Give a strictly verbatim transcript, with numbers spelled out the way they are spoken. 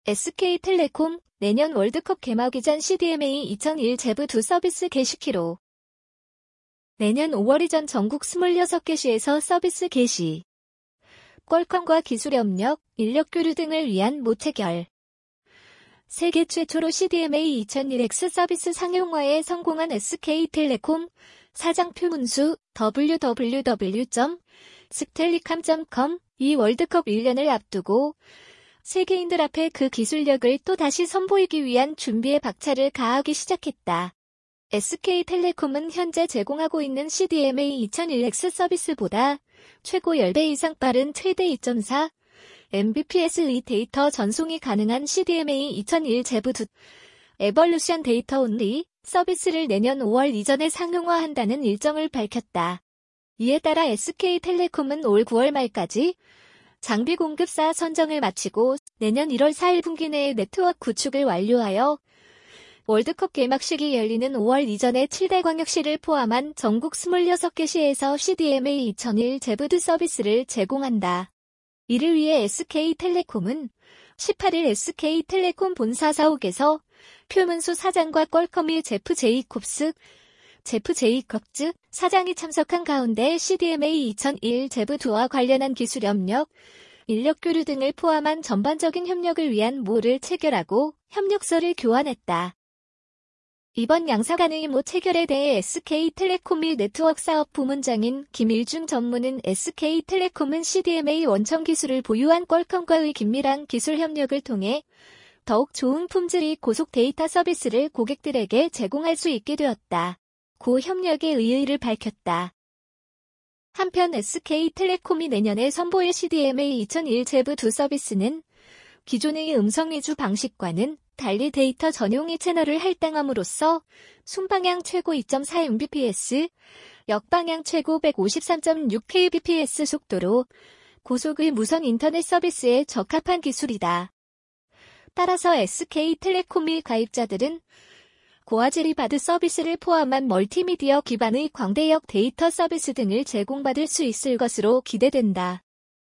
에스케이텔레콤 내년 월드컵 개막이 전 씨디엠에이 이천일 제부 이 서비스 개시키로. 내년 오월 이전 전국 이십육 개 시에서 서비스 개시. 퀄컴과 기술 협력, 인력 교류 등을 위한 모체결. 세계 최초로 씨디엠에이 이천일 엑스 서비스 상용화에 성공한 에스케이텔레콤 사장 표문수 더블유 더블유 더블유 점 스텔리캄 점 컴 이 월드컵 일 년을 앞두고 세계인들 앞에 그 기술력을 또다시 선보이기 위한 준비에 박차를 가하기 시작했다. 에스케이텔레콤은 현재 제공하고 있는 씨디엠에이 이천일 엑스 서비스보다 최고 십 배 이상 빠른 최대 이 점 사 엠비피에스 리 데이터 전송이 가능한 씨디엠에이 이천일 제부 이 에볼루션 데이터 온리 서비스를 내년 오월 이전에 상용화한다는 일정을 밝혔다. 이에 따라 에스케이텔레콤은 올 구월 말까지 장비 공급사 선정을 마치고 내년 일월 사일 분기 내에 네트워크 구축을 완료하여 월드컵 개막식이 열리는 오월 이전에 칠 대 광역시를 포함한 전국 이십육 개 시에서 씨디엠에이 이천일 제부 이 서비스를 제공한다. 이를 위해 에스케이텔레콤은 십팔일 에스케이텔레콤 본사 사옥에서 표문수 사장과 퀄컴 및 제프 제이콥스, 제프 제이콥즈 사장이 참석한 가운데 씨디엠에이 이천일 제부 이와 관련한 기술 협력, 인력 교류 등을 포함한 전반적인 협력을 위한 모를 체결하고 협력서를 교환했다. 이번 양사간의 모 체결에 대해 에스케이텔레콤 및 네트워크 사업 부문장인 김일중 전무는 에스케이텔레콤은 씨디엠에이 원천 기술을 보유한 퀄컴과의 긴밀한 기술 협력을 통해 더욱 좋은 품질의 고속 데이터 서비스를 고객들에게 제공할 수 있게 되었다. 고 협력의 의의를 밝혔다. 한편 에스케이텔레콤이 내년에 선보일 씨디엠에이 이천일 제부 이 서비스는 기존의 음성 위주 방식과는 달리 데이터 전용의 채널을 할당함으로써 순방향 최고 이 점 사 엠비피에스, 역방향 최고 백오십삼 점 육 케이비피에스 속도로 고속의 무선 인터넷 서비스에 적합한 기술이다. 따라서 에스케이텔레콤 및 가입자들은 고화질의 바드 서비스를 포함한 멀티미디어 기반의 광대역 데이터 서비스 등을 제공받을 수 있을 것으로 기대된다.